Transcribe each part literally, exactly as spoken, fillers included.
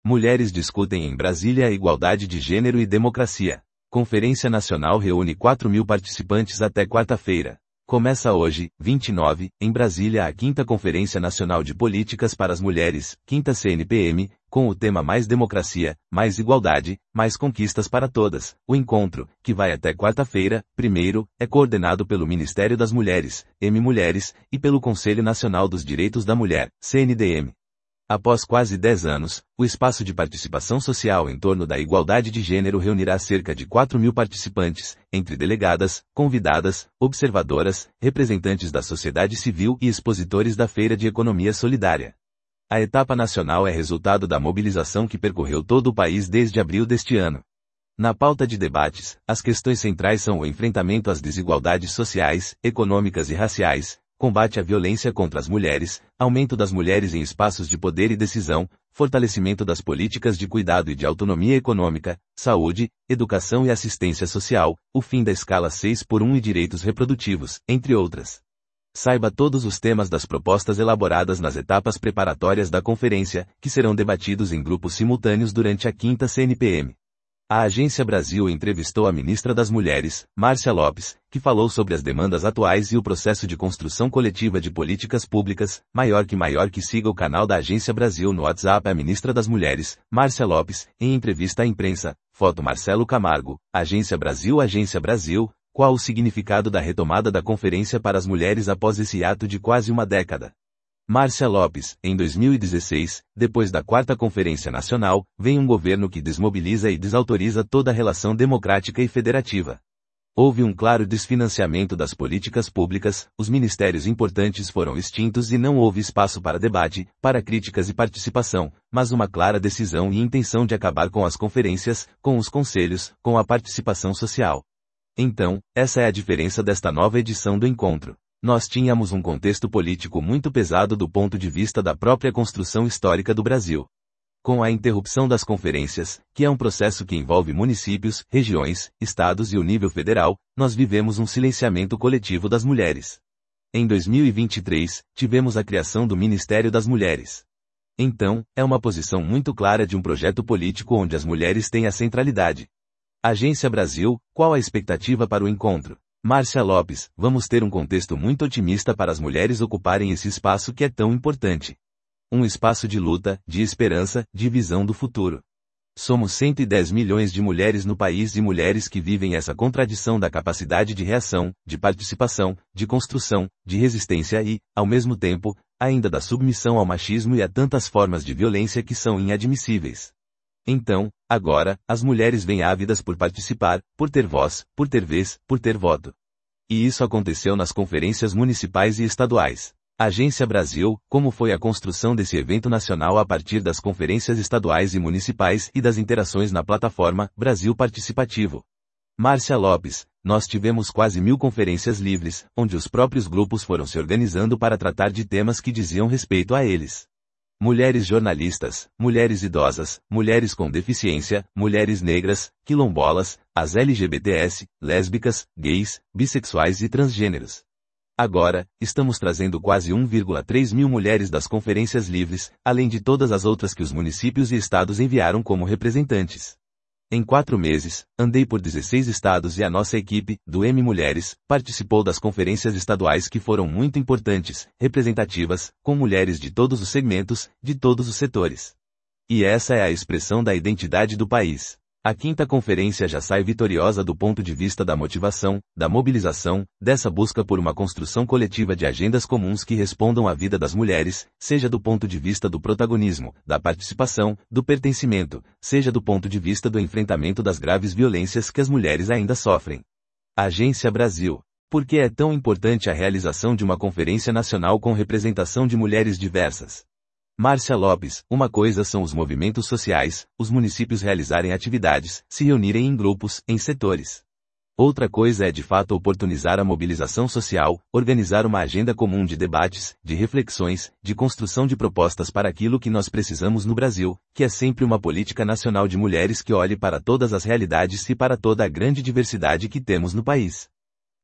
Mulheres discutem em Brasília a igualdade de gênero e democracia. Conferência Nacional reúne quatro mil participantes até quarta-feira. Começa hoje, vinte e nove, em Brasília a quinta Conferência Nacional de Políticas para as Mulheres, quinta C N P M, com o tema Mais Democracia, Mais Igualdade, Mais Conquistas para Todas. O encontro, que vai até quarta-feira, primeiro, é coordenado pelo Ministério das Mulheres, M Mulheres, e pelo Conselho Nacional dos Direitos da Mulher, C N D M. Após quase dez anos, o espaço de participação social em torno da igualdade de gênero reunirá cerca de quatro mil participantes, entre delegadas, convidadas, observadoras, representantes da sociedade civil e expositores da Feira de Economia Solidária. A etapa nacional é resultado da mobilização que percorreu todo o país desde abril deste ano. Na pauta de debates, as questões centrais são o enfrentamento às desigualdades sociais, econômicas e raciais, combate à violência contra as mulheres, aumento das mulheres em espaços de poder e decisão, fortalecimento das políticas de cuidado e de autonomia econômica, saúde, educação e assistência social, o fim da escala seis por um e direitos reprodutivos, entre outras. Saiba todos os temas das propostas elaboradas nas etapas preparatórias da conferência, que serão debatidos em grupos simultâneos durante a quinta C N P M. A Agência Brasil entrevistou a ministra das Mulheres, Márcia Lopes, que falou sobre as demandas atuais e o processo de construção coletiva de políticas públicas. Maior que maior que siga o canal da Agência Brasil no WhatsApp. A ministra das Mulheres, Márcia Lopes, em entrevista à imprensa, foto Marcelo Camargo, Agência Brasil. Agência Brasil, qual o significado da retomada da conferência para as mulheres após esse ato de quase uma década? Márcia Lopes, em dois mil e dezesseis, depois da quarta Conferência Nacional, vem um governo que desmobiliza e desautoriza toda a relação democrática e federativa. Houve um claro desfinanciamento das políticas públicas, os ministérios importantes foram extintos e não houve espaço para debate, para críticas e participação, mas uma clara decisão e intenção de acabar com as conferências, com os conselhos, com a participação social. Então, essa é a diferença desta nova edição do encontro. Nós tínhamos um contexto político muito pesado do ponto de vista da própria construção histórica do Brasil. Com a interrupção das conferências, que é um processo que envolve municípios, regiões, estados e o nível federal, nós vivemos um silenciamento coletivo das mulheres. Em dois mil e vinte e três, tivemos a criação do Ministério das Mulheres. Então, é uma posição muito clara de um projeto político onde as mulheres têm a centralidade. Agência Brasil, qual a expectativa para o encontro? Márcia Lopes, vamos ter um contexto muito otimista para as mulheres ocuparem esse espaço que é tão importante. Um espaço de luta, de esperança, de visão do futuro. Somos cento e dez milhões de mulheres no país e mulheres que vivem essa contradição da capacidade de reação, de participação, de construção, de resistência e, ao mesmo tempo, ainda da submissão ao machismo e a tantas formas de violência que são inadmissíveis. Então, agora, as mulheres vêm ávidas por participar, por ter voz, por ter vez, por ter voto. E isso aconteceu nas conferências municipais e estaduais. Agência Brasil, como foi a construção desse evento nacional a partir das conferências estaduais e municipais e das interações na plataforma Brasil Participativo. Márcia Lopes, nós tivemos quase mil conferências livres, onde os próprios grupos foram se organizando para tratar de temas que diziam respeito a eles. Mulheres jornalistas, mulheres idosas, mulheres com deficiência, mulheres negras, quilombolas, as L G B T S, lésbicas, gays, bissexuais e transgêneros. Agora, estamos trazendo quase um vírgula três mil mulheres das conferências livres, além de todas as outras que os municípios e estados enviaram como representantes. Em quatro meses, andei por dezesseis estados e a nossa equipe, do M Mulheres, participou das conferências estaduais que foram muito importantes, representativas, com mulheres de todos os segmentos, de todos os setores. E essa é a expressão da identidade do país. A quinta conferência já sai vitoriosa do ponto de vista da motivação, da mobilização, dessa busca por uma construção coletiva de agendas comuns que respondam à vida das mulheres, seja do ponto de vista do protagonismo, da participação, do pertencimento, seja do ponto de vista do enfrentamento das graves violências que as mulheres ainda sofrem. Agência Brasil. Por que é tão importante a realização de uma conferência nacional com representação de mulheres diversas? Márcia Lopes, uma coisa são os movimentos sociais, os municípios realizarem atividades, se reunirem em grupos, em setores. Outra coisa é de fato oportunizar a mobilização social, organizar uma agenda comum de debates, de reflexões, de construção de propostas para aquilo que nós precisamos no Brasil, que é sempre uma política nacional de mulheres que olhe para todas as realidades e para toda a grande diversidade que temos no país.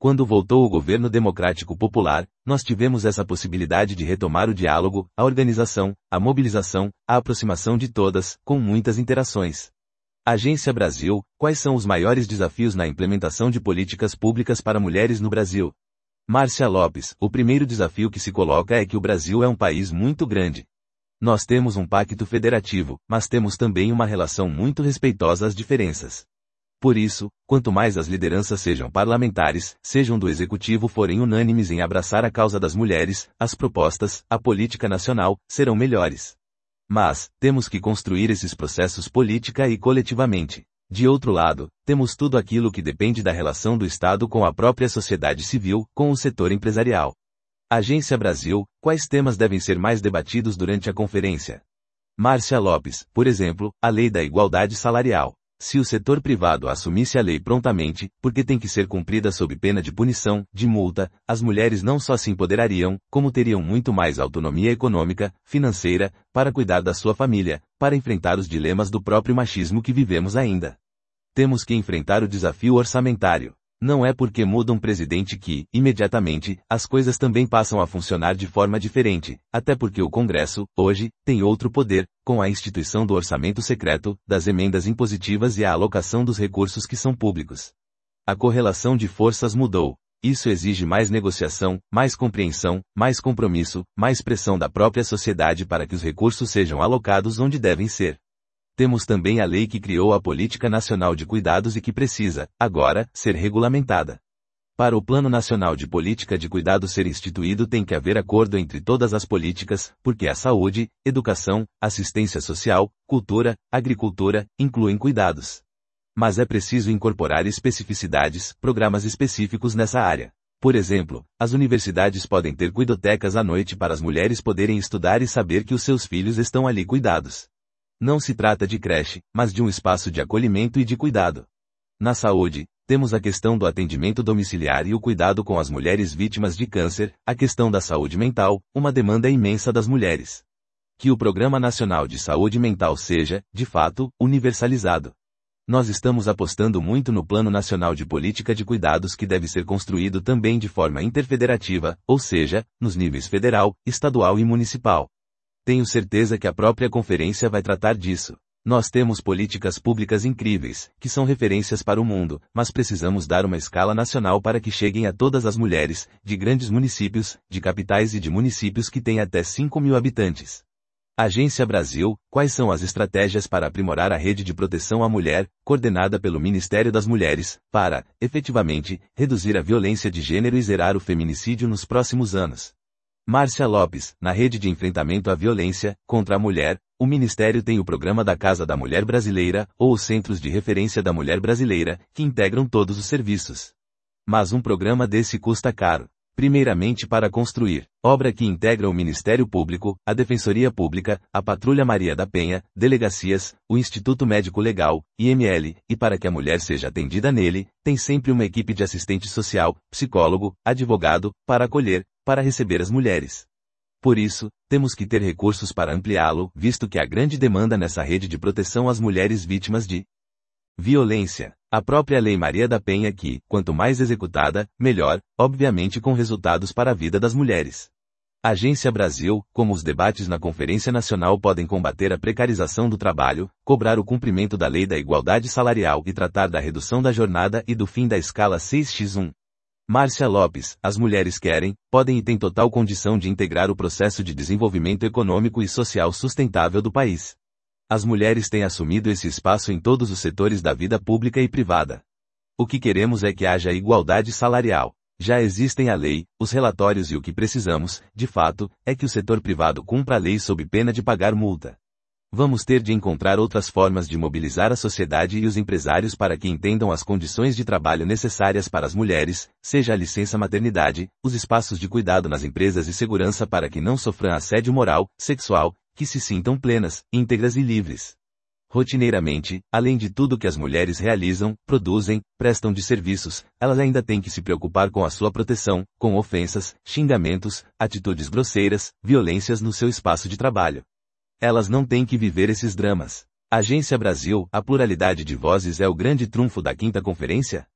Quando voltou o governo democrático popular, nós tivemos essa possibilidade de retomar o diálogo, a organização, a mobilização, a aproximação de todas, com muitas interações. Agência Brasil, quais são os maiores desafios na implementação de políticas públicas para mulheres no Brasil? Márcia Lopes, o primeiro desafio que se coloca é que o Brasil é um país muito grande. Nós temos um pacto federativo, mas temos também uma relação muito respeitosa às diferenças. Por isso, quanto mais as lideranças sejam parlamentares, sejam do executivo forem unânimes em abraçar a causa das mulheres, as propostas, a política nacional, serão melhores. Mas, temos que construir esses processos política e coletivamente. De outro lado, temos tudo aquilo que depende da relação do Estado com a própria sociedade civil, com o setor empresarial. Agência Brasil, quais temas devem ser mais debatidos durante a conferência? Márcia Lopes, por exemplo, a lei da igualdade salarial. Se o setor privado assumisse a lei prontamente, porque tem que ser cumprida sob pena de punição, de multa, as mulheres não só se empoderariam, como teriam muito mais autonomia econômica, financeira, para cuidar da sua família, para enfrentar os dilemas do próprio machismo que vivemos ainda. Temos que enfrentar o desafio orçamentário. Não é porque muda um presidente que, imediatamente, as coisas também passam a funcionar de forma diferente, até porque o Congresso, hoje, tem outro poder, com a instituição do orçamento secreto, das emendas impositivas e a alocação dos recursos que são públicos. A correlação de forças mudou. Isso exige mais negociação, mais compreensão, mais compromisso, mais pressão da própria sociedade para que os recursos sejam alocados onde devem ser. Temos também a lei que criou a Política Nacional de Cuidados e que precisa, agora, ser regulamentada. Para o Plano Nacional de Política de Cuidados ser instituído tem que haver acordo entre todas as políticas, porque a saúde, educação, assistência social, cultura, agricultura, incluem cuidados. Mas é preciso incorporar especificidades, programas específicos nessa área. Por exemplo, as universidades podem ter cuidotecas à noite para as mulheres poderem estudar e saber que os seus filhos estão ali cuidados. Não se trata de creche, mas de um espaço de acolhimento e de cuidado. Na saúde, temos a questão do atendimento domiciliar e o cuidado com as mulheres vítimas de câncer, a questão da saúde mental, uma demanda imensa das mulheres. Que o Programa Nacional de Saúde Mental seja, de fato, universalizado. Nós estamos apostando muito no Plano Nacional de Política de Cuidados que deve ser construído também de forma interfederativa, ou seja, nos níveis federal, estadual e municipal. Tenho certeza que a própria conferência vai tratar disso. Nós temos políticas públicas incríveis, que são referências para o mundo, mas precisamos dar uma escala nacional para que cheguem a todas as mulheres, de grandes municípios, de capitais e de municípios que têm até cinco mil habitantes. Agência Brasil, quais são as estratégias para aprimorar a rede de proteção à mulher, coordenada pelo Ministério das Mulheres, para, efetivamente, reduzir a violência de gênero e zerar o feminicídio nos próximos anos? Márcia Lopes, na rede de enfrentamento à violência contra a mulher, o Ministério tem o Programa da Casa da Mulher Brasileira, ou os Centros de Referência da Mulher Brasileira, que integram todos os serviços. Mas um programa desse custa caro. Primeiramente para construir, obra que integra o Ministério Público, a Defensoria Pública, a Patrulha Maria da Penha, delegacias, o Instituto Médico Legal, I M L, e para que a mulher seja atendida nele, tem sempre uma equipe de assistente social, psicólogo, advogado, para acolher, para receber as mulheres. Por isso, temos que ter recursos para ampliá-lo, visto que há grande demanda nessa rede de proteção às mulheres vítimas de violência. A própria Lei Maria da Penha que, quanto mais executada, melhor, obviamente com resultados para a vida das mulheres. Agência Brasil, como os debates na Conferência Nacional podem combater a precarização do trabalho, cobrar o cumprimento da Lei da Igualdade Salarial e tratar da redução da jornada e do fim da escala seis por um. Márcia Lopes, as mulheres querem, podem e têm total condição de integrar o processo de desenvolvimento econômico e social sustentável do país. As mulheres têm assumido esse espaço em todos os setores da vida pública e privada. O que queremos é que haja igualdade salarial. Já existem a lei, os relatórios e o que precisamos, de fato, é que o setor privado cumpra a lei sob pena de pagar multa. Vamos ter de encontrar outras formas de mobilizar a sociedade e os empresários para que entendam as condições de trabalho necessárias para as mulheres, seja a licença maternidade, os espaços de cuidado nas empresas e segurança para que não sofram assédio moral, sexual, que se sintam plenas, íntegras e livres. Rotineiramente, além de tudo que as mulheres realizam, produzem, prestam de serviços, elas ainda têm que se preocupar com a sua proteção, com ofensas, xingamentos, atitudes grosseiras, violências no seu espaço de trabalho. Elas não têm que viver esses dramas. Agência Brasil, a pluralidade de vozes é o grande trunfo da quinta conferência?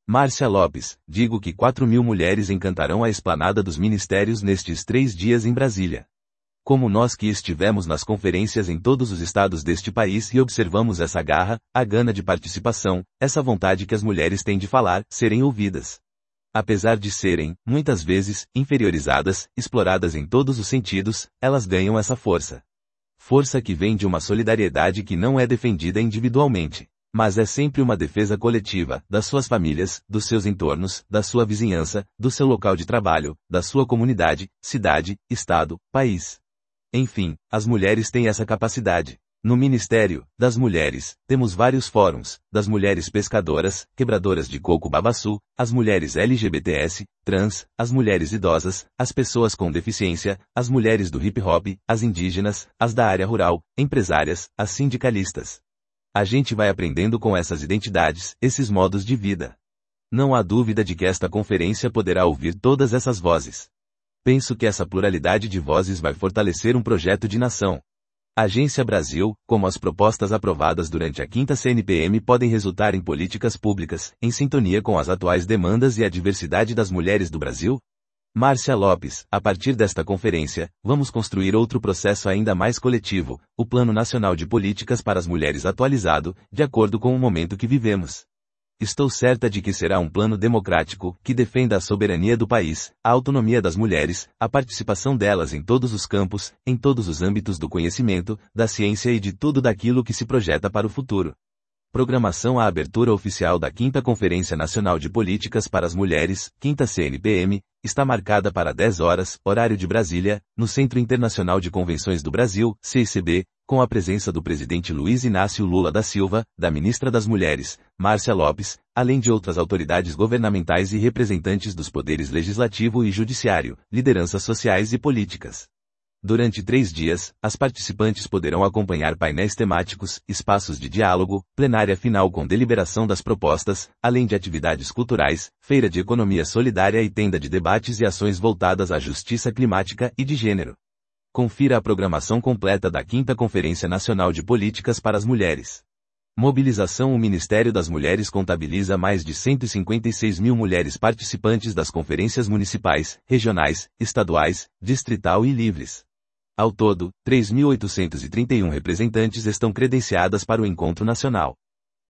Márcia Lopes, digo que quatro mil mulheres encantarão a esplanada dos ministérios nestes três dias em Brasília. Como nós que estivemos nas conferências em todos os estados deste país e observamos essa garra, a gana de participação, essa vontade que as mulheres têm de falar, serem ouvidas. Apesar de serem, muitas vezes, inferiorizadas, exploradas em todos os sentidos, elas ganham essa força. Força que vem de uma solidariedade que não é defendida individualmente, mas é sempre uma defesa coletiva, das suas famílias, dos seus entornos, da sua vizinhança, do seu local de trabalho, da sua comunidade, cidade, estado, país. Enfim, as mulheres têm essa capacidade. No Ministério das Mulheres, temos vários fóruns, das mulheres pescadoras, quebradoras de coco babaçu, as mulheres L G B T S, trans, as mulheres idosas, as pessoas com deficiência, as mulheres do hip hop, as indígenas, as da área rural, empresárias, as sindicalistas. A gente vai aprendendo com essas identidades, esses modos de vida. Não há dúvida de que esta conferência poderá ouvir todas essas vozes. Penso que essa pluralidade de vozes vai fortalecer um projeto de nação. Agência Brasil, como as propostas aprovadas durante a quinta C N P M podem resultar em políticas públicas, em sintonia com as atuais demandas e a diversidade das mulheres do Brasil? Márcia Lopes, a partir desta conferência, vamos construir outro processo ainda mais coletivo, o Plano Nacional de Políticas para as Mulheres atualizado, de acordo com o momento que vivemos. Estou certa de que será um plano democrático, que defenda a soberania do país, a autonomia das mulheres, a participação delas em todos os campos, em todos os âmbitos do conhecimento, da ciência e de tudo daquilo que se projeta para o futuro. Programação. A abertura oficial da quinta Conferência Nacional de Políticas para as Mulheres, quinta C N P M, está marcada para dez horas, horário de Brasília, no Centro Internacional de Convenções do Brasil, C I C B, com a presença do presidente Luiz Inácio Lula da Silva, da ministra das Mulheres, Márcia Lopes, além de outras autoridades governamentais e representantes dos poderes legislativo e judiciário, lideranças sociais e políticas. Durante três dias, as participantes poderão acompanhar painéis temáticos, espaços de diálogo, plenária final com deliberação das propostas, além de atividades culturais, feira de economia solidária e tenda de debates e ações voltadas à justiça climática e de gênero. Confira a programação completa da quinta Conferência Nacional de Políticas para as Mulheres. Mobilização. O Ministério das Mulheres contabiliza mais de cento e cinquenta e seis mil mulheres participantes das conferências municipais, regionais, estaduais, distrital e livres. Ao todo, três mil oitocentos e trinta e um representantes estão credenciadas para o encontro nacional.